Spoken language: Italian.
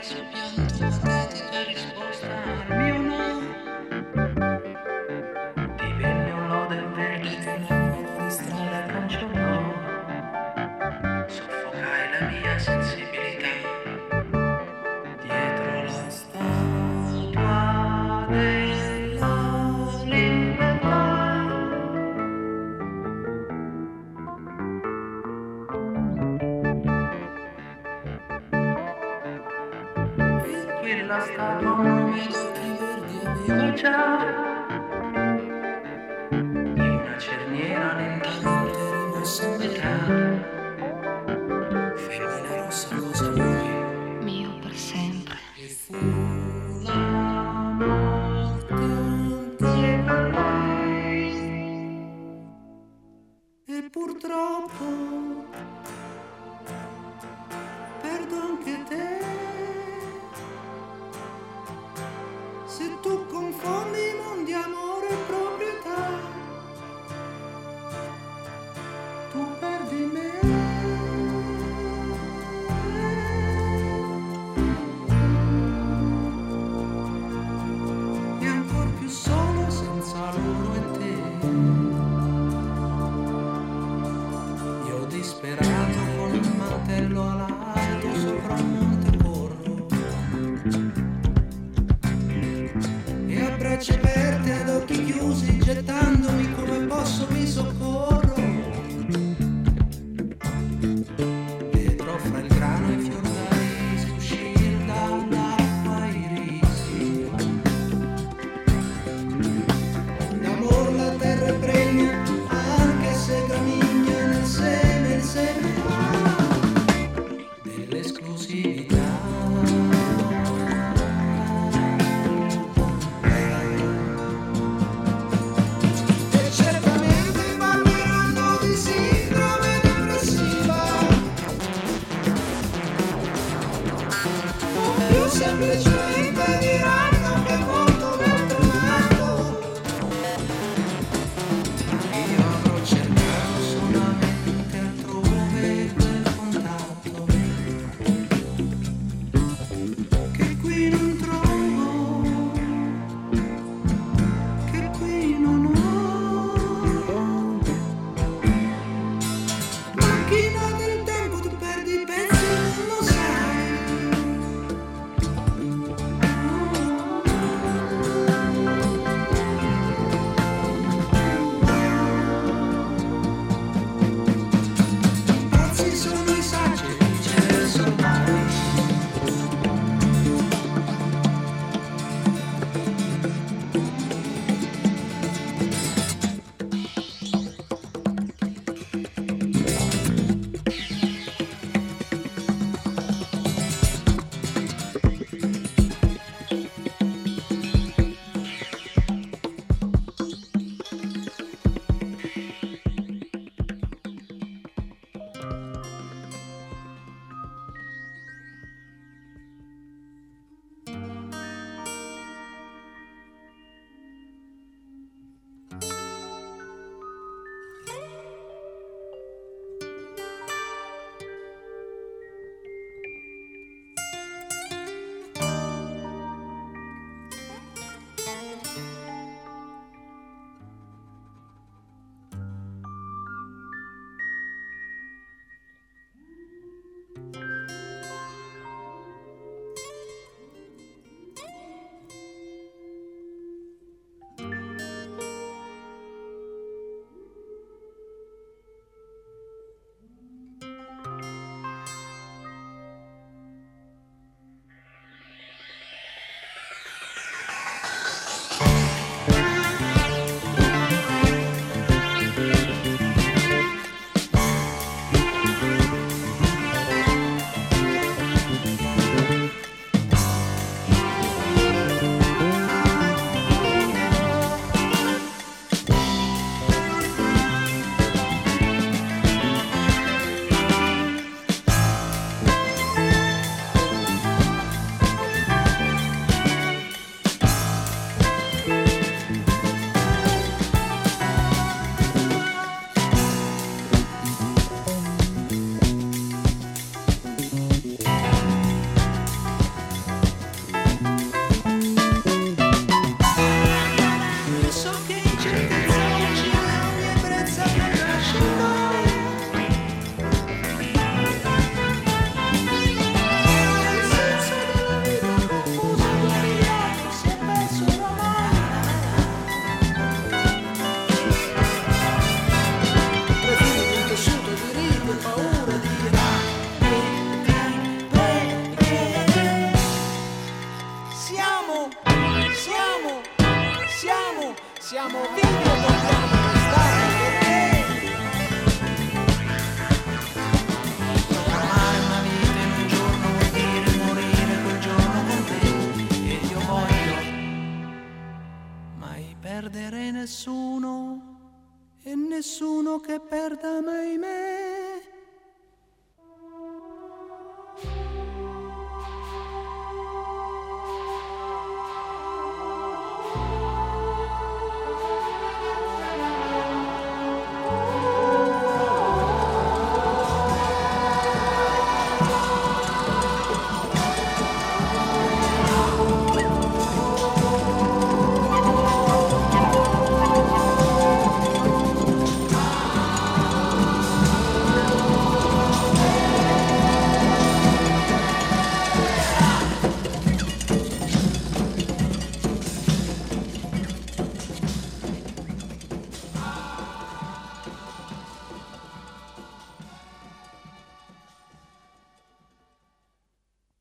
il suo pianto patetico risposta al mio no. Divenne un lodo verde che un angolo di strada cancellò. Soffocai la mia sensibilità dietro la statua della libertà. E quella statua non vedo che verdi aveva già. Una cerniera lentamente rimossa a metà. Femmina rossa, cosa vuoi? Mio per sempre. E fu la morte anche per lei. E purtroppo perdo anche te. Se tu confondi i mondi, amore e proprietà, tu perdi me. E ancor più solo senza loro e te. Io disperato con un mantello alato sopra un monte corro. E a braccia aperte ad occhi chiusi gettandomi come posso mi soccorro. Vedrò fra il grano e i fior d'arisi uscir dall'acqua i risi. D'amor la terra è pregna anche se gramigna nel seme il seme dell'esclusività. E certamente parleranno di sindrome depressiva, o più semplicemente diranno che è molto ben trovato. Io avrò cercato solamente altrove quel contatto che qui non trovo, che qui non ho. Macchina del tempo, tu perdi i pezzi e non lo sai. siamo vivi e dobbiamo restare perché amare una vita in un giorno vuol dire morire quel giorno con te. E io voglio mai perdere nessuno e nessuno che perda mai me.